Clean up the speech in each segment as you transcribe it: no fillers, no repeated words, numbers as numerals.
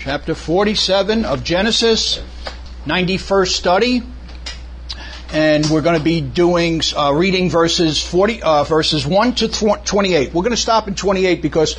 Chapter 47 of Genesis, 91st study. And we're going to be doing reading verses 1 to 28. We're going to stop at 28 because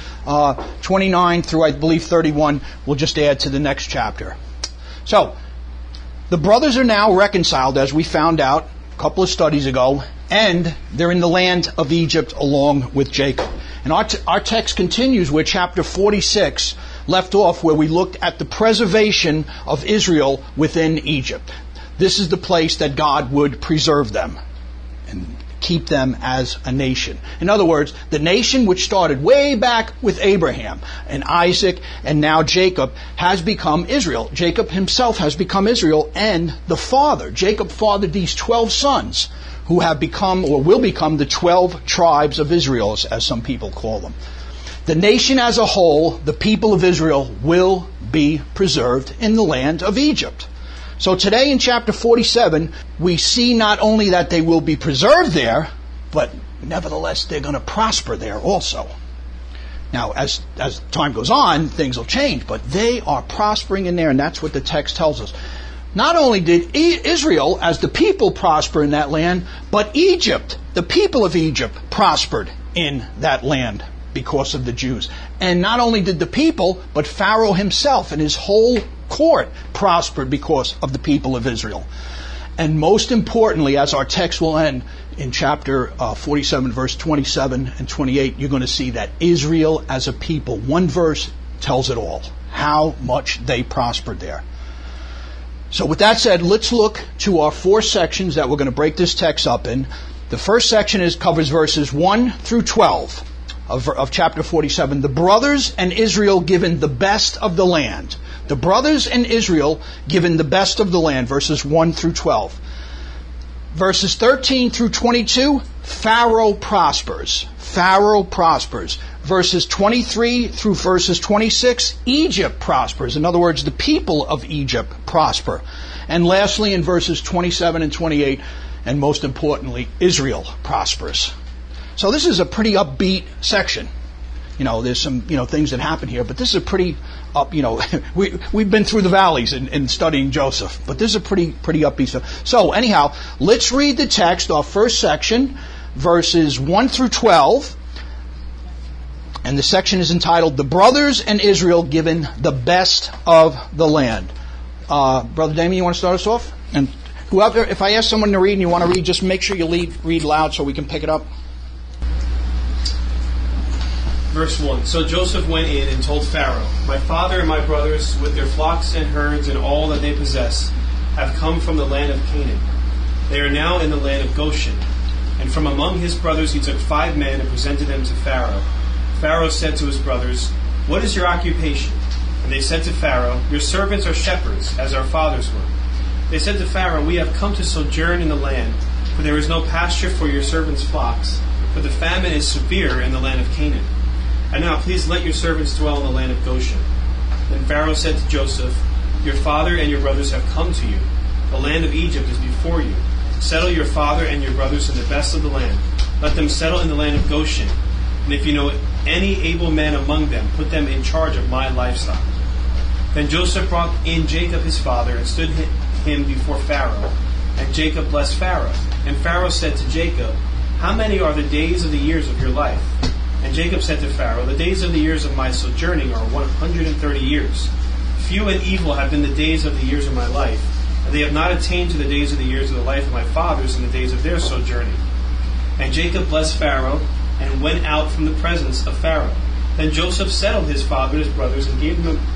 29 through, I believe, 31 will just add to the next chapter. So, the brothers are now reconciled, as we found out a couple of studies ago, and they're in the land of Egypt along with Jacob. And our text continues where chapter 46 left off, where we looked at the preservation of Israel within Egypt. This is the place that God would preserve them and keep them as a nation. In other words, the nation which started way back with Abraham and Isaac and now Jacob has become Israel. Jacob himself has become Israel, and the father, Jacob fathered these 12 sons who have become or will become the 12 tribes of Israel, as some people call them. The nation as a whole, the people of Israel, will be preserved in the land of Egypt. So today in chapter 47, we see not only that they will be preserved there, but nevertheless they're going to prosper there also. Now, as time goes on, things will change, but they are prospering in there, and that's what the text tells us. Not only did Israel, as the people, prosper in that land, but Egypt, the people of Egypt, prospered in that land because of the Jews. And not only did the people, but Pharaoh himself and his whole court prospered because of the people of Israel. And most importantly, as our text will end in chapter 47, verse 27 and 28, you're going to see that Israel as a people, one verse tells it all, how much they prospered there. So with that said, let's look to our 4 sections that we're going to break this text up in. The first section covers verses 1 through 12 of chapter 47. The brothers and Israel given the best of the land. The brothers and Israel given the best of the land, verses 1 through 12. Verses 13 through 22, Pharaoh prospers. Pharaoh prospers. Verses 23 through verses 26, Egypt prospers. In other words, the people of Egypt prosper. And lastly, in verses 27 and 28, and most importantly, Israel prospers. So this is a pretty upbeat section. There's some, things that happen here, but this is a pretty up, we've been through the valleys in studying Joseph, but this is a pretty upbeat stuff. So anyhow, let's read the text, our first section, verses 1 through 12. And the section is entitled, The Brothers and Israel Given the Best of the Land. Brother Damien, you want to start us off? And whoever, if I ask someone to read and you want to read, just make sure you read loud so we can pick it up. Verse 1, So Joseph went in and told Pharaoh, My father and my brothers, with their flocks and herds and all that they possess, have come from the land of Canaan. They are now in the land of Goshen. And from among his brothers he took 5 men and presented them to Pharaoh. Pharaoh said to his brothers, What is your occupation? And they said to Pharaoh, Your servants are shepherds, as our fathers were. They said to Pharaoh, We have come to sojourn in the land, for there is no pasture for your servants' flocks, for the famine is severe in the land of Canaan. And now please let your servants dwell in the land of Goshen. Then Pharaoh said to Joseph, Your father and your brothers have come to you. The land of Egypt is before you. Settle your father and your brothers in the best of the land. Let them settle in the land of Goshen. And if you know any able men among them, put them in charge of my livestock. Then Joseph brought in Jacob his father and stood him before Pharaoh. And Jacob blessed Pharaoh. And Pharaoh said to Jacob, How many are the days of the years of your life? And Jacob said to Pharaoh, The days of the years of my sojourning are 130 years. Few and evil have been the days of the years of my life, and they have not attained to the days of the years of the life of my fathers in the days of their sojourning. And Jacob blessed Pharaoh, and went out from the presence of Pharaoh. Then Joseph settled his father and his brothers, and gave them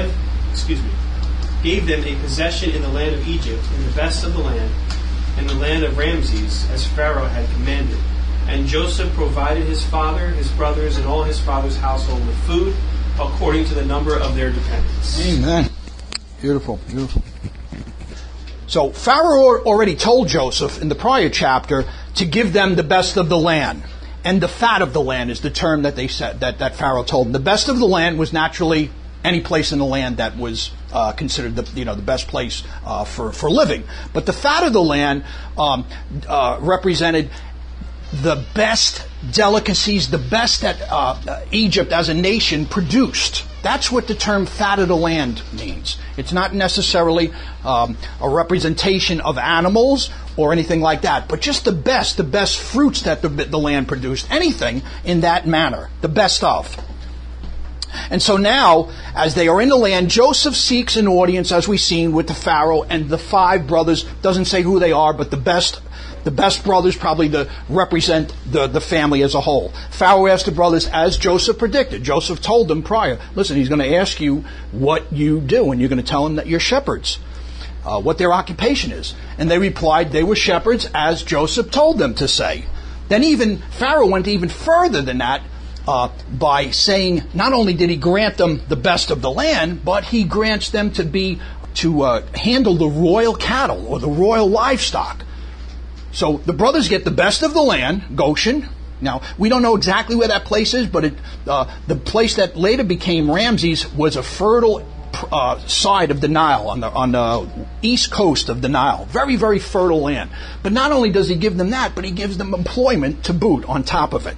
a possession in the land of Egypt, in the best of the land, in the land of Ramses, as Pharaoh had commanded. And Joseph provided his father, his brothers, and all his father's household with food, according to the number of their dependents. Amen. Beautiful, beautiful. So Pharaoh already told Joseph in the prior chapter to give them the best of the land. And the fat of the land is the term that they said, that Pharaoh told them. The best of the land was naturally any place in the land that was considered the best place for living. But the fat of the land represented the best delicacies, the best that Egypt as a nation produced. That's what the term fat of the land means. It's not necessarily a representation of animals or anything like that, but just the best fruits that the land produced. Anything in that manner, the best of. And so now, as they are in the land, Joseph seeks an audience, as we've seen, with the Pharaoh and the 5 brothers. Doesn't say who they are, but the best brothers probably represent the family as a whole. Pharaoh asked the brothers, as Joseph predicted. Joseph told them prior, listen, he's going to ask you what you do, and you're going to tell him that you're shepherds, what their occupation is. And they replied they were shepherds, as Joseph told them to say. Then even Pharaoh went even further than that, by saying not only did he grant them the best of the land, but he grants them to handle the royal cattle or the royal livestock. So the brothers get the best of the land, Goshen. Now, we don't know exactly where that place is, but the place that later became Ramses was a fertile side of the Nile, on the east coast of the Nile. Very, very fertile land. But not only does he give them that, but he gives them employment to boot on top of it.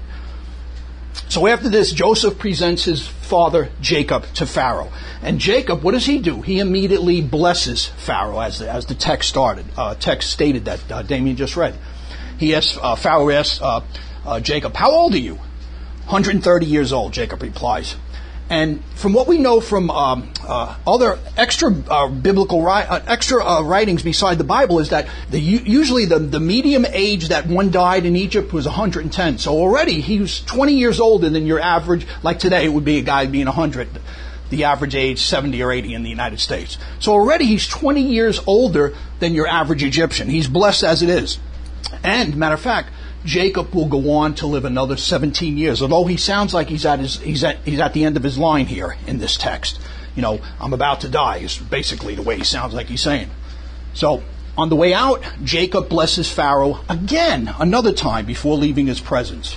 So after this, Joseph presents his father Jacob to Pharaoh. And Jacob, what does he do? He immediately blesses Pharaoh, as the text stated that Damien just read. Pharaoh asks Jacob, how old are you? 130 years old, Jacob replies. And from what we know from other extra biblical writings beside the Bible is that usually the medium age that one died in Egypt was 110. So already he was 20 years older than your average. Like today, it would be a guy being 100. The average age 70 or 80 in the United States. So already he's 20 years older than your average Egyptian. He's blessed as it is. And matter of fact, Jacob will go on to live another 17 years, although he sounds like he's at the end of his line here in this text. You know, I'm about to die is basically the way he sounds like he's saying. So, on the way out, Jacob blesses Pharaoh again, another time before leaving his presence.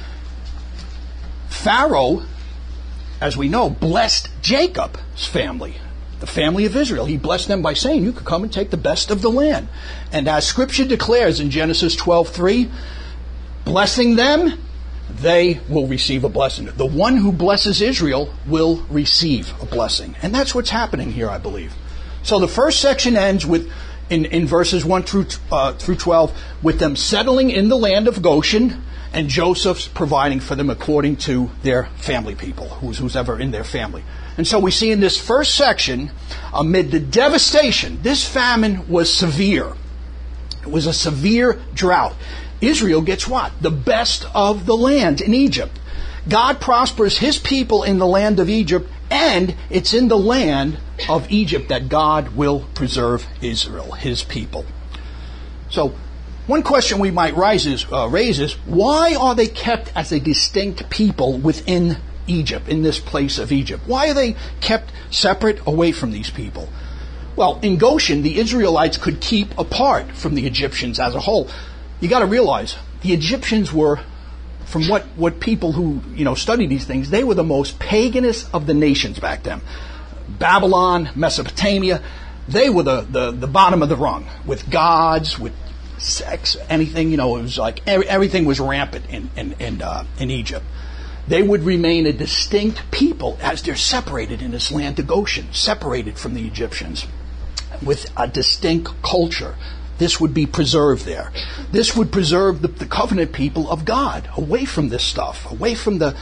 Pharaoh, as we know, blessed Jacob's family, the family of Israel. He blessed them by saying, you could come and take the best of the land. And as Scripture declares in Genesis 12:3, blessing them, they will receive a blessing. The one who blesses Israel will receive a blessing. And that's what's happening here, I believe. So the first section ends with, in verses 1 through 12, with them settling in the land of Goshen, and Joseph's providing for them according to their family people, who's ever in their family. And so we see in this first section, amid the devastation, this famine was severe. It was a severe drought. Israel gets what? The best of the land in Egypt. God prospers his people in the land of Egypt, and it's in the land of Egypt that God will preserve Israel, his people. So, one question we might raise is, why are they kept as a distinct people within Egypt, in this place of Egypt? Why are they kept separate away from these people? Well, in Goshen, the Israelites could keep apart from the Egyptians as a whole. You got to realize, the Egyptians were, from what people who study these things, they were the most paganist of the nations back then. Babylon, Mesopotamia, they were the bottom of the rung, with gods, with sex, anything. It was like everything was rampant in Egypt. They would remain a distinct people as they're separated in this land of Goshen, separated from the Egyptians, with a distinct culture. This would be preserved there. This would preserve the covenant people of God away from this stuff, away from the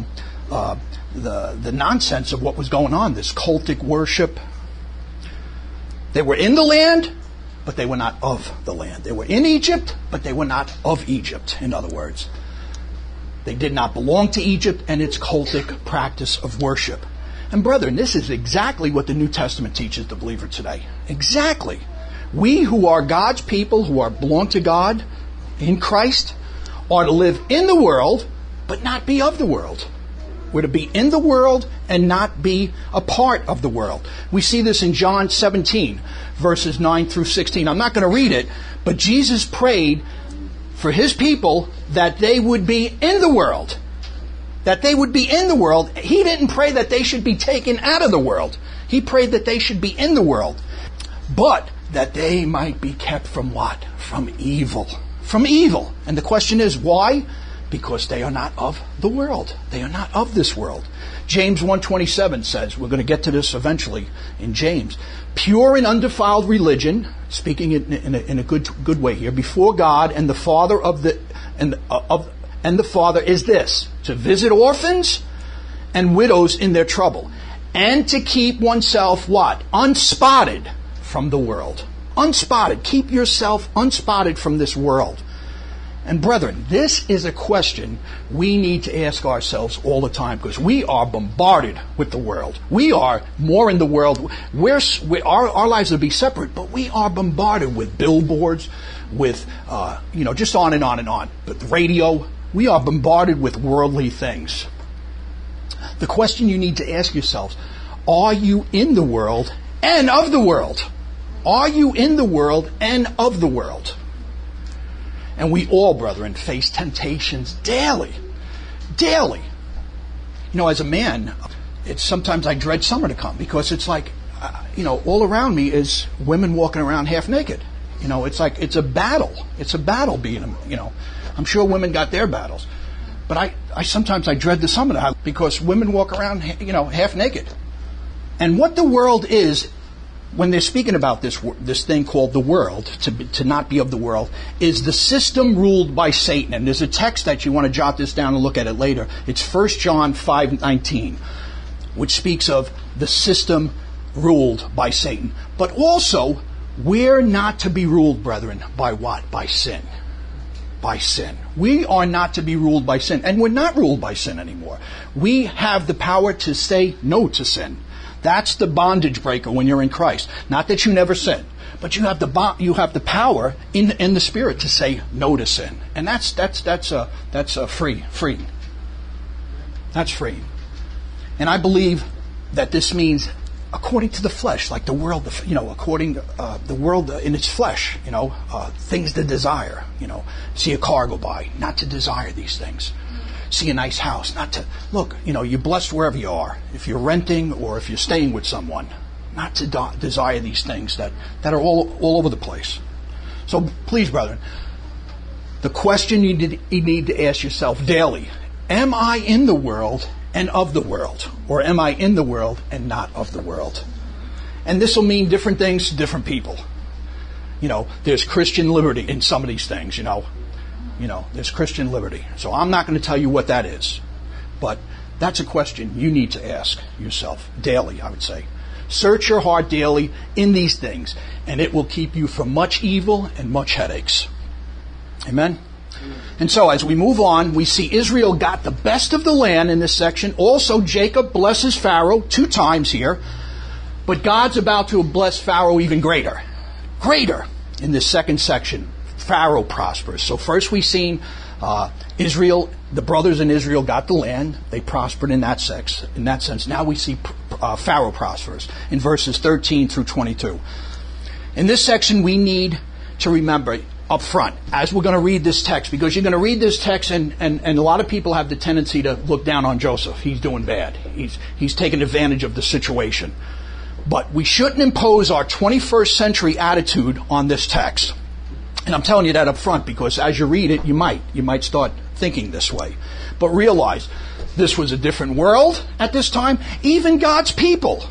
nonsense of what was going on, this cultic worship. They were in the land, but they were not of the land. They were in Egypt, but they were not of Egypt, in other words. They did not belong to Egypt and its cultic practice of worship. And brethren, this is exactly what the New Testament teaches the believer today. Exactly. We who are God's people, who belong to God in Christ, are to live in the world, but not be of the world. We're to be in the world and not be a part of the world. We see this in John 17, verses 9 through 16. I'm not going to read it, but Jesus prayed for his people that they would be in the world. That they would be in the world. He didn't pray that they should be taken out of the world. He prayed that they should be in the world. But that they might be kept from what? From evil. From evil. And the question is, why? Because they are not of the world. They are not of this world. James 1:27 says, we're going to get to this eventually in James, pure and undefiled religion, speaking in a good way here, before God and the Father and the Father is this, to visit orphans and widows in their trouble, and to keep oneself what? Unspotted from the world. Unspotted. Keep yourself unspotted from this world. And brethren, this is a question we need to ask ourselves all the time, because we are bombarded with the world. We are more in the world. Our lives would be separate, but we are bombarded with billboards, with, just on and on and on. But the radio, we are bombarded with worldly things. The question you need to ask yourselves, are you in the world and of the world? Are you in the world and of the world? And we all, brethren, face temptations daily. Daily. As a man, sometimes I dread summer to come, because it's like, all around me is women walking around half naked. It's like, it's a battle. It's a battle being, I'm sure women got their battles. But I sometimes dread the summer because women walk around, half naked. And what the world is, when they're speaking about this thing called the world, to not be of the world, is the system ruled by Satan. And there's a text that you want to jot this down and look at it later. It's 1 John 5:19, which speaks of the system ruled by Satan. But also, we're not to be ruled, brethren, by what? By sin. By sin. We are not to be ruled by sin. And we're not ruled by sin anymore. We have the power to say no to sin. That's the bondage breaker when you're in Christ. Not that you never sin, but you have the power in the Spirit to say no to sin, and that's free. That's free. And I believe that this means according to the flesh, like the world, according to the world in its flesh, things to desire. See a car go by, not to desire these things. See a nice house, not to, look, you're blessed wherever you are. If you're renting or if you're staying with someone, not to desire these things that are all over the place. So please, brethren, the question you need to ask yourself daily, am I in the world and of the world? Or am I in the world and not of the world? And this will mean different things to different people. There's Christian liberty in some of these things, there's Christian liberty. So I'm not going to tell you what that is. But that's a question you need to ask yourself daily, I would say. Search your heart daily in these things, and it will keep you from much evil and much headaches. Amen? And so as we move on, we see Israel got the best of the land in this section. Also, Jacob blesses Pharaoh 2 times here. But God's about to bless Pharaoh even greater. Greater in this second section. Pharaoh prospers. So first we've seen Israel, the brothers in Israel got the land. They prospered in that sense. Now we see Pharaoh prospers in verses 13 through 22. In this section we need to remember up front, as we're going to read this text, because you're going to read this text and a lot of people have the tendency to look down on Joseph. He's doing bad. He's taking advantage of the situation. But we shouldn't impose our 21st century attitude on this text. And I'm telling you that up front because as you read it, you might start thinking this way. But realize this was a different world at this time. Even God's people,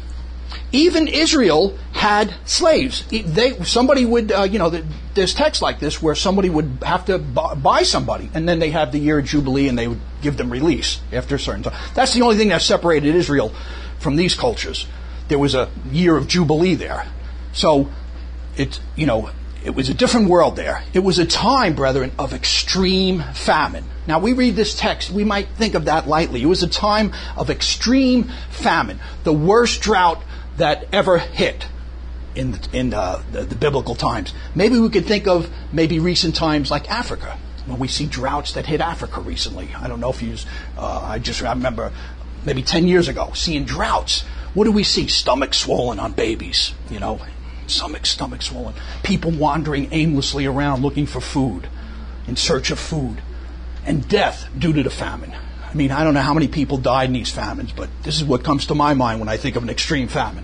even Israel had slaves. Somebody would, there's texts like this where somebody would have to buy somebody, and then they have the year of Jubilee, and they would give them release after a certain time. That's the only thing that separated Israel from these cultures. There was a year of Jubilee there. So it was a different world there. It was a time, brethren, of extreme famine. Now, we read this text, we might think of that lightly. It was a time of extreme famine, the worst drought that ever hit in the biblical times. Maybe we could think of recent times like Africa, when we see droughts that hit Africa recently. I don't know if I remember maybe 10 years ago seeing droughts. What do we see? Stomach swollen on babies, stomach swollen. People wandering aimlessly around looking for food, in search of food. And death due to the famine. I mean, I don't know how many people died in these famines, but this is what comes to my mind when I think of an extreme famine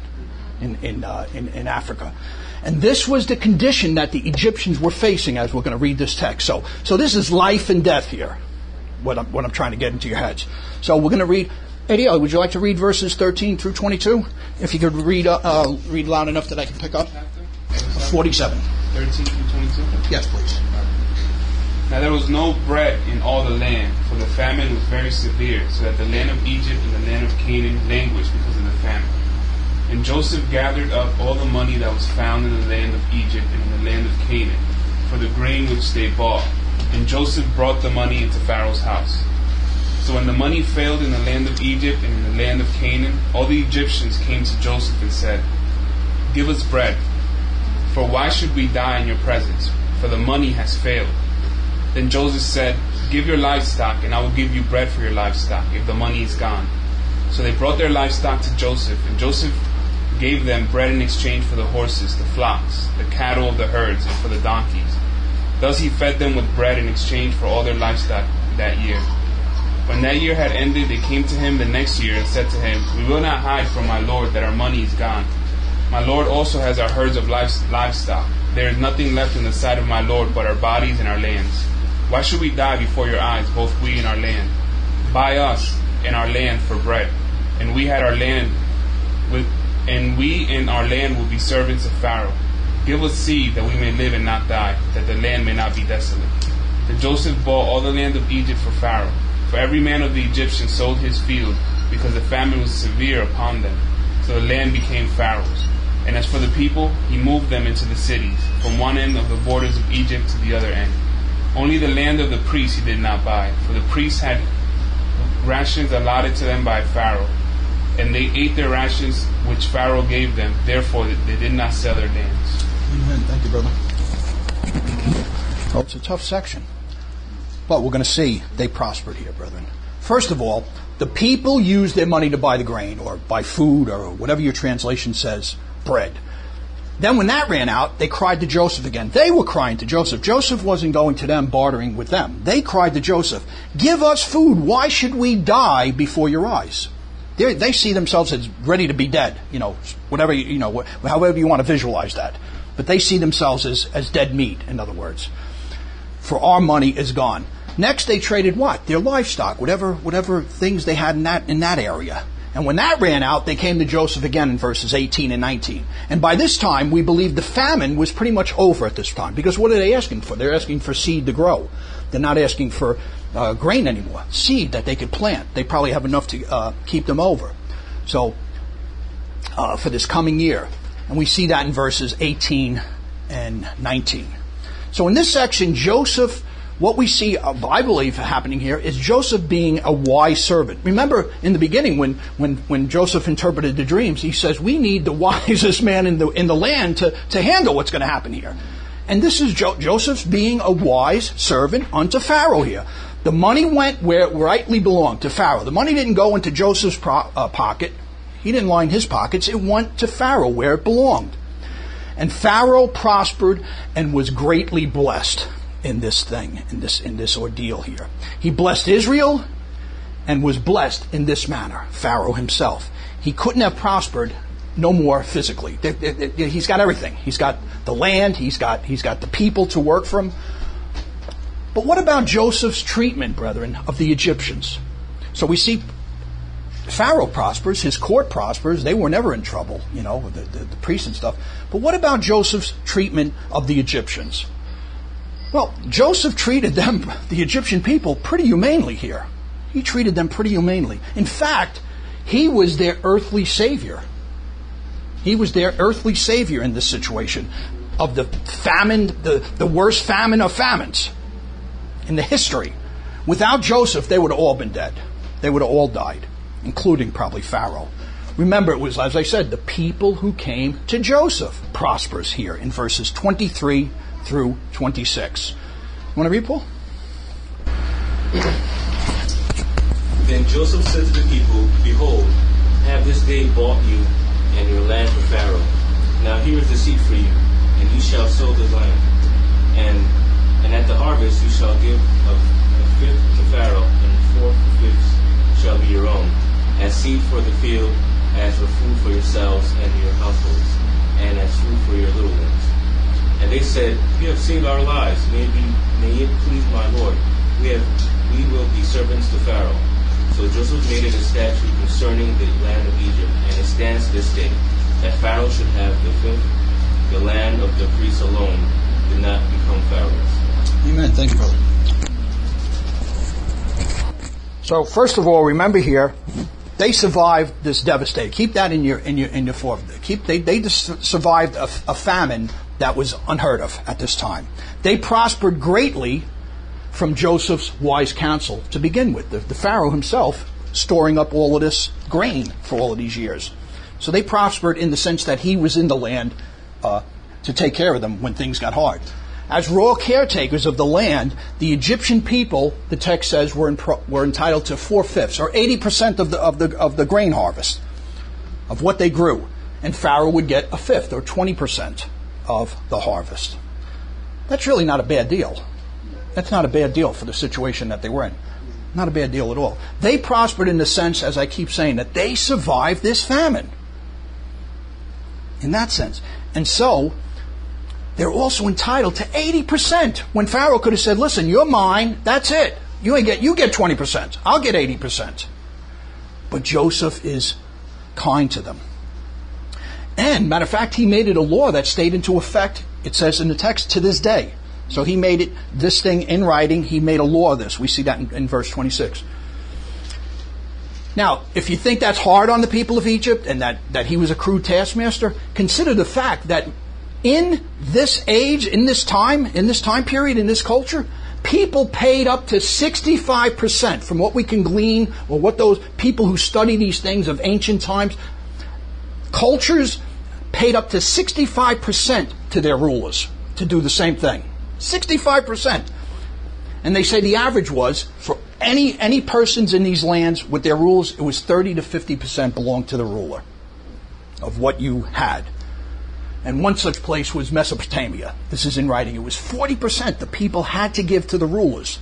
in Africa. And this was the condition that the Egyptians were facing as we're going to read this text. So this is life and death here, what I'm trying to get into your heads. So we're going to read Eddie, would you like to read verses 13 through 22? If you could read loud enough that I can pick up. 47. 13 through 22? Yes, please. Now there was no bread in all the land, for the famine was very severe, so that the land of Egypt and the land of Canaan languished because of the famine. And Joseph gathered up all the money that was found in the land of Egypt and in the land of Canaan, for the grain which they bought. And Joseph brought the money into Pharaoh's house. So when the money failed in the land of Egypt and in the land of Canaan, all the Egyptians came to Joseph and said, "Give us bread, for why should we die in your presence? For the money has failed." Then Joseph said, "Give your livestock, and I will give you bread for your livestock, if the money is gone." So they brought their livestock to Joseph, and Joseph gave them bread in exchange for the horses, the flocks, the cattle of the herds, and for the donkeys. Thus he fed them with bread in exchange for all their livestock that year. When that year had ended, they came to him the next year and said to him, "We will not hide from my lord that our money is gone. My lord also has our herds of livestock. There is nothing left in the sight of my lord but our bodies and our lands. Why should we die before your eyes, both we and our land? Buy us and our land for bread, and we and our land will be servants of Pharaoh. Give us seed that we may live and not die, that the land may not be desolate." Then Joseph bought all the land of Egypt for Pharaoh. For every man of the Egyptians sold his field, because the famine was severe upon them. So the land became Pharaoh's. And as for the people, he moved them into the cities, from one end of the borders of Egypt to the other end. Only the land of the priests he did not buy, for the priests had rations allotted to them by Pharaoh, and they ate their rations which Pharaoh gave them. Therefore they did not sell their lands. Amen. Thank you, brother. Oh, it's a tough section. But we're going to see they prospered here, brethren. First of all, the people used their money to buy the grain, or buy food, or whatever your translation says, bread. Then when that ran out, they cried to Joseph again. They were crying to Joseph. Joseph wasn't going to them, bartering with them. They cried to Joseph, "Give us food. Why should we die before your eyes?" They see themselves as ready to be dead. However you want to visualize that. But they see themselves as dead meat, in other words. For our money is gone. Next, they traded what? Their livestock, whatever things they had in that area. And when that ran out, they came to Joseph again in verses 18 and 19. And by this time, we believe the famine was pretty much over at this time. Because what are they asking for? They're asking for seed to grow. They're not asking for grain anymore. Seed that they could plant. They probably have enough to keep them over. So, for this coming year. And we see that in verses 18 and 19. So in this section, Joseph, what we see, I believe, happening here is Joseph being a wise servant. Remember, in the beginning, when Joseph interpreted the dreams, he says, we need the wisest man in the land to handle what's going to happen here. And this is Joseph being a wise servant unto Pharaoh here. The money went where it rightly belonged, to Pharaoh. The money didn't go into Joseph's pocket. He didn't line his pockets. It went to Pharaoh where it belonged. And Pharaoh prospered and was greatly blessed in this thing, in this ordeal here. He blessed Israel and was blessed in this manner, Pharaoh himself. He couldn't have prospered no more physically. He's got everything. He's got the land, he's got the people to work for him. But what about Joseph's treatment, brethren, of the Egyptians? So we see Pharaoh prospers, his court prospers. They were never in trouble, the priests and stuff. But what about Joseph's treatment of the Egyptians? Well, Joseph treated them, the Egyptian people, pretty humanely here. He treated them pretty humanely. In fact, he was their earthly savior. He was their earthly savior in this situation of the famine, the worst famine of famines in the history. Without Joseph, they would have all been dead. They would have all died, including probably Pharaoh. Remember, it was, as I said, the people who came to Joseph prospers here in verses 23 through 26. You want to read, Paul? Then Joseph said to the people, "Behold, I have this day bought you and your land for Pharaoh. Now here is the seed for you, and you shall sow the land. And at the harvest you shall give a fifth to Pharaoh, and a fourth fifth shall be your own, as seed for the field, as for food for yourselves and your households, and as food for your little ones." And they said, "You have saved our lives. May it please my Lord. We will be servants to Pharaoh." So Joseph made it a statute concerning the land of Egypt, and it stands this day, that Pharaoh should have the fifth. The land of the priests alone did not become Pharaoh's. Amen. Thank you, brother. So first of all, remember here, they survived this devastation. Keep that in your form. They just survived a famine that was unheard of at this time. They prospered greatly from Joseph's wise counsel to begin with. The Pharaoh himself storing up all of this grain for all of these years. So they prospered in the sense that he was in the land to take care of them when things got hard. As royal caretakers of the land, the Egyptian people, the text says, were entitled to 4/5 or 80% of the grain harvest of what they grew, and Pharaoh would get a fifth or 20% of the harvest. That's really not a bad deal. That's not a bad deal for the situation that they were in. Not a bad deal at all. They prospered in the sense, as I keep saying, that they survived this famine. In that sense. And so, they're also entitled to 80%. When Pharaoh could have said, listen, you're mine, that's it. You get 20%. I'll get 80%. But Joseph is kind to them. And, matter of fact, he made it a law that stayed into effect, it says in the text, to this day. So he made it, this thing in writing, he made a law of this. We see that in verse 26. Now, if you think that's hard on the people of Egypt and that he was a crude taskmaster, consider the fact that in this age, in this time period, in this culture, people paid up to 65% from what we can glean, or what those people who study these things of ancient times, cultures paid up to 65% to their rulers to do the same thing. 65%. And they say the average was, for any persons in these lands with their rulers, it was 30 to 50% belonged to the ruler of what you had. And one such place was Mesopotamia. This is in writing. It was 40% the people had to give to the rulers.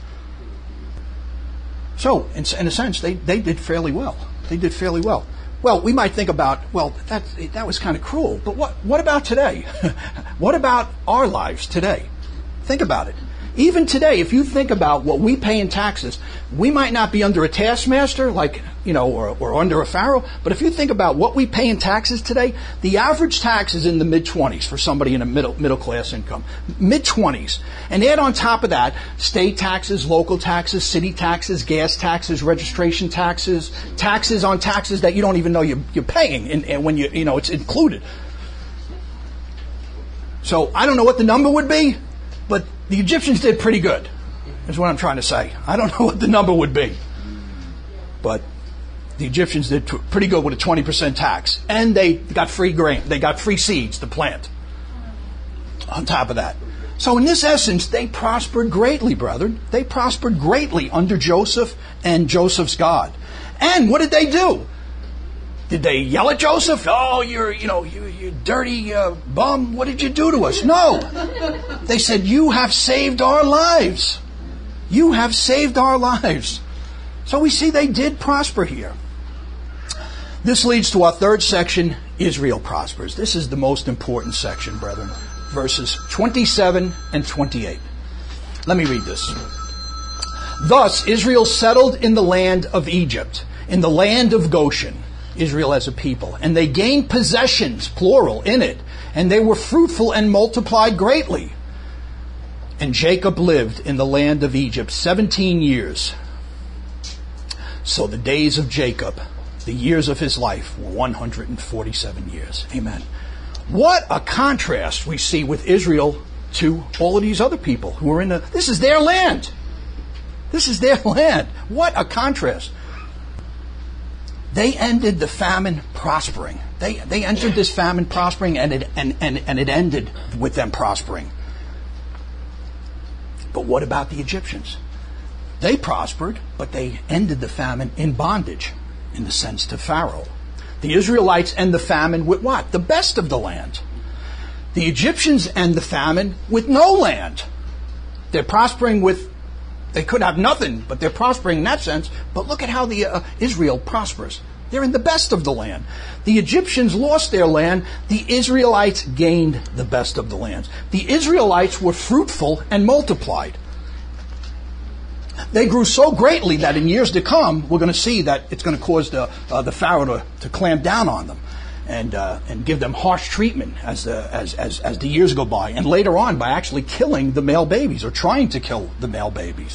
So, in a sense, they did fairly well. They did fairly well. Well, we might think about, well, that was kind of cruel. But what about today? What about our lives today? Think about it. Even today, if you think about what we pay in taxes, we might not be under a taskmaster, or under a Pharaoh, but if you think about what we pay in taxes today, the average tax is in the mid-20s for somebody in a middle class income. Mid-20s. And add on top of that, state taxes, local taxes, city taxes, gas taxes, registration taxes, taxes on taxes that you don't even know you're paying, and when it's included. So I don't know what the number would be, but the Egyptians did pretty good, is what I'm trying to say. I don't know what the number would be. But the Egyptians did pretty good with a 20% tax. And they got free grain. They got free seeds to plant on top of that. So in this essence, they prospered greatly, brethren. They prospered greatly under Joseph and Joseph's God. And what did they do? Did they yell at Joseph? Oh, you dirty bum. What did you do to us? No. They said, you have saved our lives. You have saved our lives. So we see they did prosper here. This leads to our third section, Israel prospers. This is the most important section, brethren. Verses 27 and 28. Let me read this. Thus Israel settled in the land of Egypt, in the land of Goshen, Israel as a people. And they gained possessions, plural, in it. And they were fruitful and multiplied greatly. And Jacob lived in the land of Egypt 17 years. So the days of Jacob, the years of his life, were 147 years. Amen. What a contrast we see with Israel to all of these other people who are this is their land. This is their land. What a contrast. They ended the famine prospering. They entered this famine prospering, and it ended with them prospering. But what about the Egyptians? They prospered, but they ended the famine in bondage, in the sense to Pharaoh. The Israelites end the famine with what? The best of the land. The Egyptians end the famine with no land. They're prospering they could have nothing, but they're prospering in that sense. But look at how Israel prospers. They're in the best of the land. The Egyptians lost their land. The Israelites gained the best of the lands. The Israelites were fruitful and multiplied. They grew so greatly that in years to come, we're going to see that it's going to cause the Pharaoh to clamp down on them and give them harsh treatment as the years go by, and later on by actually killing the male babies or trying to kill the male babies.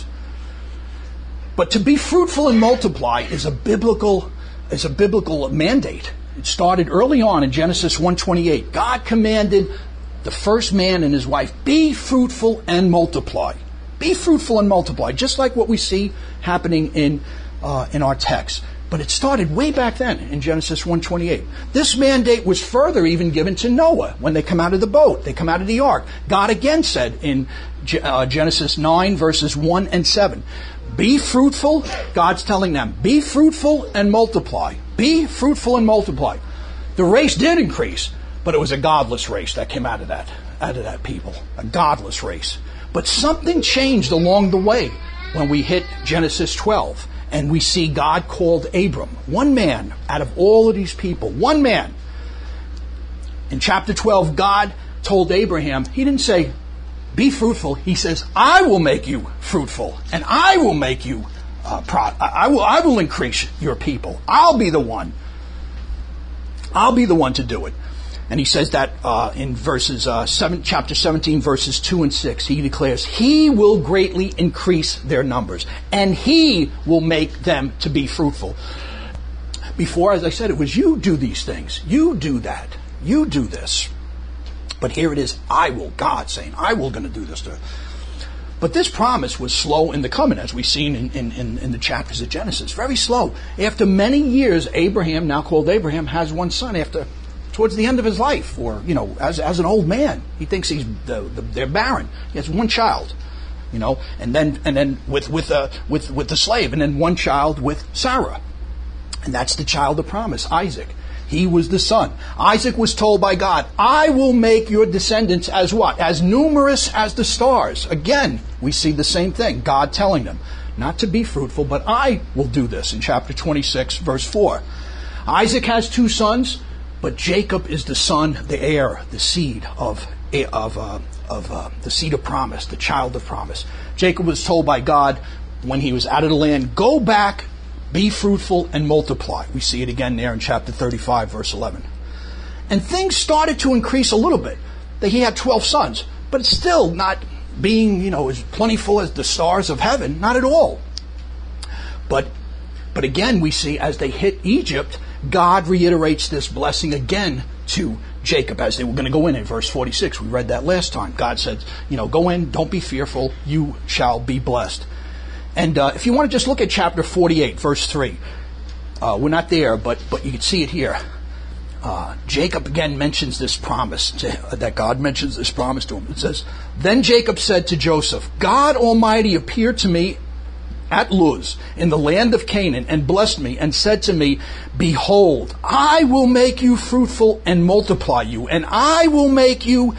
But to be fruitful and multiply is a biblical mandate. It started early on in Genesis 1:28. God commanded the first man and his wife, be fruitful and multiply. Be fruitful and multiply, just like what we see happening in our text. But it started way back then in Genesis 1:28. This mandate was further even given to Noah when they come out of the boat. They come out of the ark. God again said in Genesis 9 verses 1 and 7, be fruitful. God's telling them, be fruitful and multiply. Be fruitful and multiply. The race did increase, but it was a godless race that came out of that people. A godless race. But something changed along the way when we hit Genesis 12. And we see God called Abram, one man out of all of these people, one man. In chapter 12, God told Abraham, he didn't say, be fruitful. He says, I will make you fruitful, and I will make you, I will increase your people. I'll be the one. I'll be the one to do it. And he says that in chapter 17, verses 2 and 6. He declares, he will greatly increase their numbers, and he will make them to be fruitful. Before, as I said, it was you do these things. You do that. You do this. But here it is, I will, God saying, I will going to do this to her. But this promise was slow in the coming, as we've seen in the chapters of Genesis. Very slow. After many years, Abraham, now called Abraham, has one son towards the end of his life, or, as an old man. He thinks they're barren. He has one child, and then with the slave, and then one child with Sarah. And that's the child of promise, Isaac. He was the son. Isaac was told by God, I will make your descendants as what? As numerous as the stars. Again, we see the same thing. God telling them not to be fruitful, but I will do this in chapter 26, verse 4. Isaac has two sons, but Jacob is the son, the heir, the seed of the seed of promise, the child of promise. Jacob was told by God when he was out of the land, go back, be fruitful and multiply. We see it again there in chapter 35, verse 11. And things started to increase a little bit. That he had 12 sons, but it's still not being, as plentiful as the stars of heaven. Not at all. But again, we see as they hit Egypt, God reiterates this blessing again to Jacob as they were going to go in verse 46. We read that last time. God said, go in, don't be fearful, you shall be blessed. And if you want to just look at chapter 48, verse 3, we're not there, but you can see it here. Jacob again mentions this promise, that God mentions this promise to him. It says, then Jacob said to Joseph, God Almighty appeared to me at Luz in the land of Canaan and blessed me and said to me, behold, I will make you fruitful and multiply you, and I will make you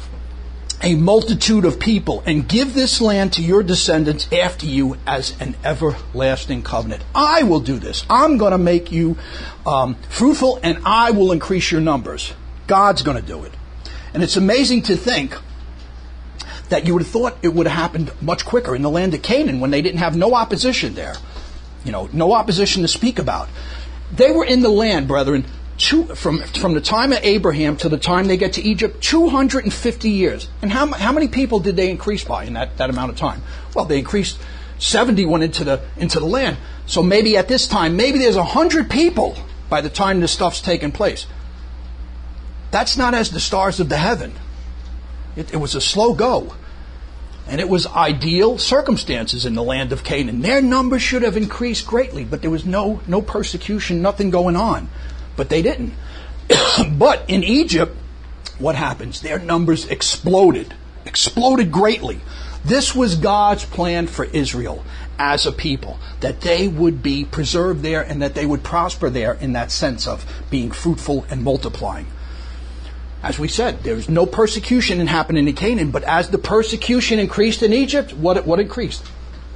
a multitude of people, and give this land to your descendants after you as an everlasting covenant. I will do this. I'm going to make you fruitful, and I will increase your numbers. God's going to do it. And it's amazing to think that you would have thought it would have happened much quicker in the land of Canaan when they didn't have no opposition there. No opposition to speak about. They were in the land, brethren, from the time of Abraham to the time they get to Egypt, 250 years. And how many people did they increase by in that amount of time? Well, they increased 70 went into the land. So maybe at this time, maybe there's 100 people by the time this stuff's taken place. That's not as the stars of the heaven. It was a slow go. And it was ideal circumstances in the land of Canaan. Their numbers should have increased greatly, but there was no persecution, nothing going on. But they didn't. But in Egypt, what happens? Their numbers exploded greatly. This was God's plan for Israel as a people, that they would be preserved there and that they would prosper there in that sense of being fruitful and multiplying. As we said, there's no persecution happening in Canaan, but as the persecution increased in Egypt, what increased?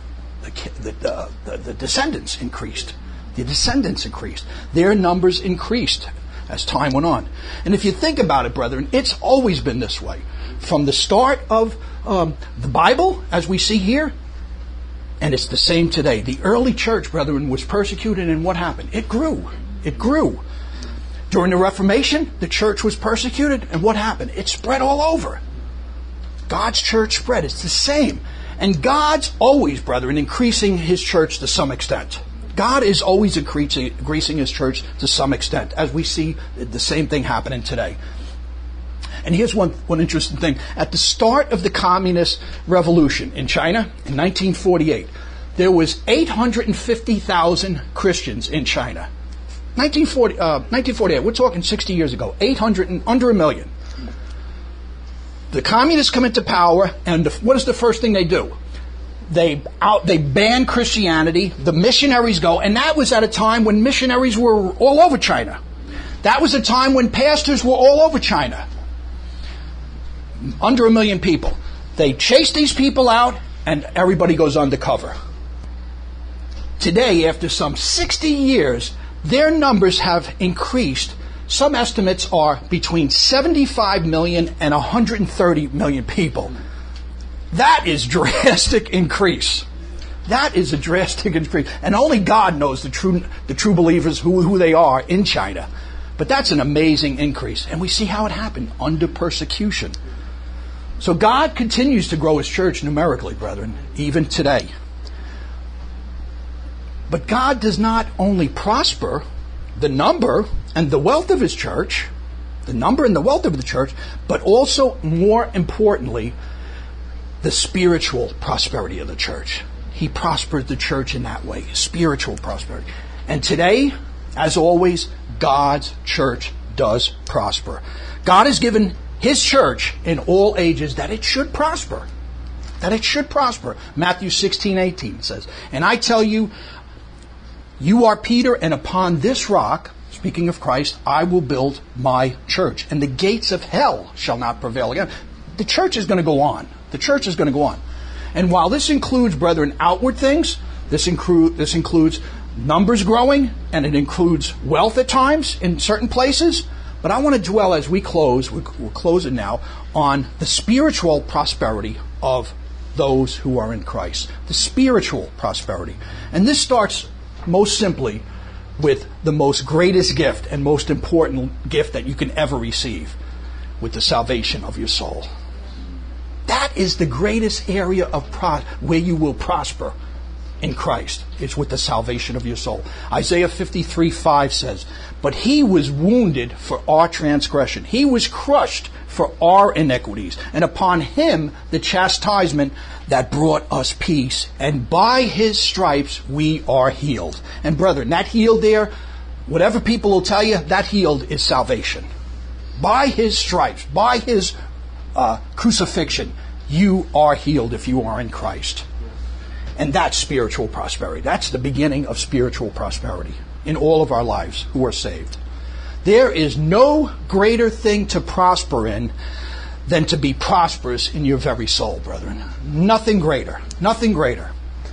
The descendants increased. The descendants increased. Their numbers increased as time went on. And if you think about it, brethren, it's always been this way. From the start of the Bible, as we see here, And it's the same today. The early church, brethren, was persecuted, and what happened? It grew. It grew. During the Reformation, the church was persecuted, and what happened? It spread all over. God's church spread. It's the same. And God's always, brethren, increasing His church to some extent. God is always increasing His church to some extent, as we see the same thing happening today. And here's one interesting thing. At the start of the Communist Revolution in China, in 1948, there was 850,000 Christians in China. 1948, we're talking 60 years ago, under a million. The communists come into power, and what is the first thing they do? They ban Christianity, the missionaries go, and that was at a time when missionaries were all over China. That was a time when pastors were all over China. Under a million people. They chase these people out, and everybody goes undercover. Today, after some 60 years, their numbers have increased. Some estimates are between 75 million and 130 million people. That is drastic increase. That is a drastic increase. And only God knows the true believers, who they are in China. But that's an amazing increase. And we see how it happened, under persecution. So God continues to grow His church numerically, brethren, even today. But God does not only prosper the number and the wealth of His church, the number and the wealth of the church, but also, more importantly, the spiritual prosperity of the church. He prospered the church in that way, spiritual prosperity. And today, as always, God's church does prosper. God has given His church in all ages that it should prosper. That it should prosper. Matthew 16:18 says, "And I tell you, you are Peter, and upon this rock," speaking of Christ, "I will build my church, and the gates of hell shall not prevail again." The church is going to go on. The church is going to go on. And while this includes, brethren, outward things, this includes numbers growing, and it includes wealth at times in certain places. But I want to dwell, as we close, we're closing now, on the spiritual prosperity of those who are in Christ. The spiritual prosperity. And this starts most simply with the most greatest gift and most important gift that you can ever receive, with the salvation of your soul. That is the greatest area of where you will prosper in Christ. It's with the salvation of your soul. Isaiah 53:5 says, "But He was wounded for our transgression. He was crushed for our iniquities. And upon Him the chastisement that brought us peace. And by His stripes we are healed." And brethren, that healed there, whatever people will tell you, that healed is salvation. By His stripes, by His crucifixion, you are healed if you are in Christ. And that's spiritual prosperity. That's the beginning of spiritual prosperity in all of our lives who are saved. There is no greater thing to prosper in than to be prosperous in your very soul, brethren. Nothing greater. Nothing greater.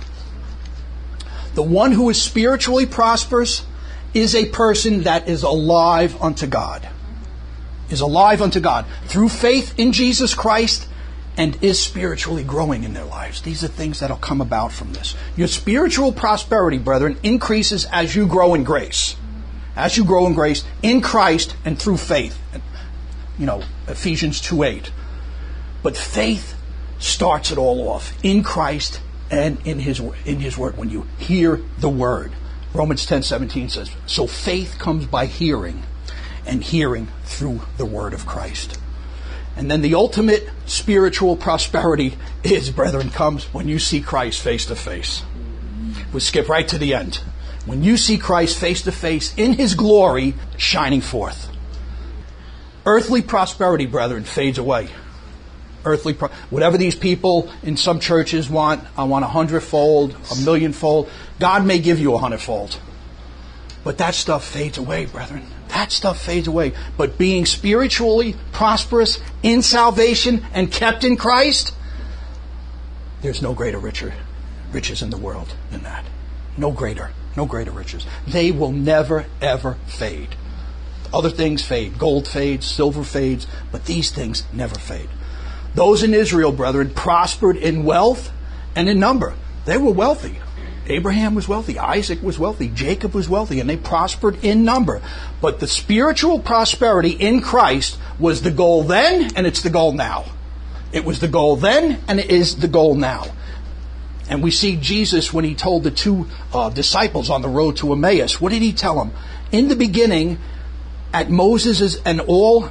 The one who is spiritually prosperous is a person that is alive unto God. Is alive unto God through faith in Jesus Christ, and is spiritually growing in their lives. These are things that will come about from this. Your spiritual prosperity, brethren, increases as you grow in grace. As you grow in grace in Christ and through faith. Ephesians 2:8. But faith starts it all off in Christ and in His Word. When you hear the Word, Romans 10:17 says, "So faith comes by hearing, and hearing through the Word of Christ." And then the ultimate spiritual prosperity is, brethren, comes when you see Christ face to face. We'll skip right to the end. When you see Christ face to face in His glory shining forth. Earthly prosperity, brethren, fades away. Whatever these people in some churches want, I want 100-fold, 1,000,000-fold. God may give you 100-fold. But that stuff fades away, brethren. That stuff fades away. But being spiritually prosperous in salvation and kept in Christ, there's no greater riches in the world than that. No greater riches. They will never, ever fade. Other things fade. Gold fades, silver fades, but these things never fade. Those in Israel, brethren, prospered in wealth and in number. They were wealthy. Abraham was wealthy. Isaac was wealthy. Jacob was wealthy. And they prospered in number. But the spiritual prosperity in Christ was the goal then, and it's the goal now. It was the goal then, and it is the goal now. And we see Jesus when he told the two disciples on the road to Emmaus. What did he tell them? In the beginning, at Moses and all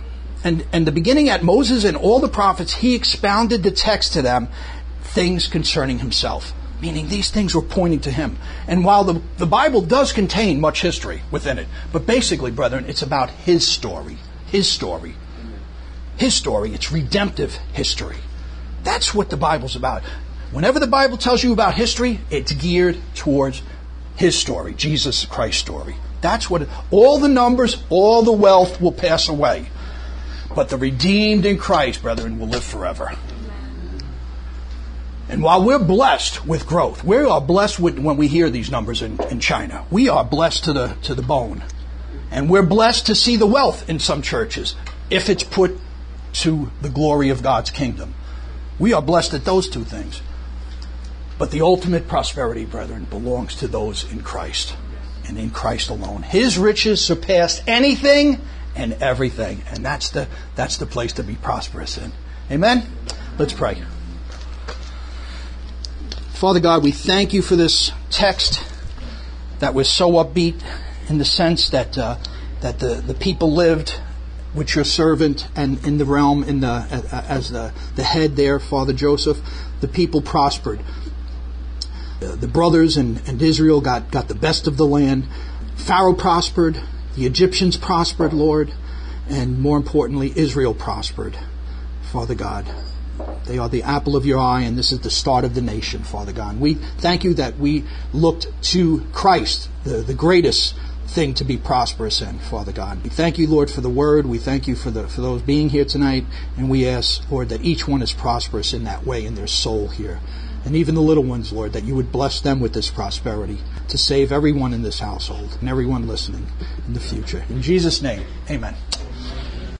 the prophets, he expounded the text to them, things concerning himself. Meaning these things were pointing to him. And while the Bible does contain much history within it, but basically, brethren, it's about his story. His story. His story. It's redemptive history. That's what the Bible's about. Whenever the Bible tells you about history, it's geared towards his story, Jesus Christ's story. That's what all the numbers, all the wealth will pass away. But the redeemed in Christ, brethren, will live forever. And while we're blessed with growth, we are blessed when we hear these numbers in China. We are blessed to the bone. And we're blessed to see the wealth in some churches if it's put to the glory of God's kingdom. We are blessed at those two things. But the ultimate prosperity, brethren, belongs to those in Christ and in Christ alone. His riches surpassed anything and everything. And that's the place to be prosperous in. Amen? Let's pray. Father God, we thank you for this text that was so upbeat in the sense that the people lived with your servant and in the realm as the head there, Father Joseph. The people prospered. The brothers and Israel got the best of the land. Pharaoh prospered. The Egyptians prospered, Lord. And more importantly, Israel prospered, Father God. They are the apple of your eye, and this is the start of the nation, Father God. We thank you that we looked to Christ, the greatest thing to be prosperous in, Father God. We thank you, Lord, for the word. We thank you for those being here tonight, and we ask, Lord, that each one is prosperous in that way in their soul here. And even the little ones, Lord, that you would bless them with this prosperity to save everyone in this household and everyone listening in the future. In Jesus' name, amen.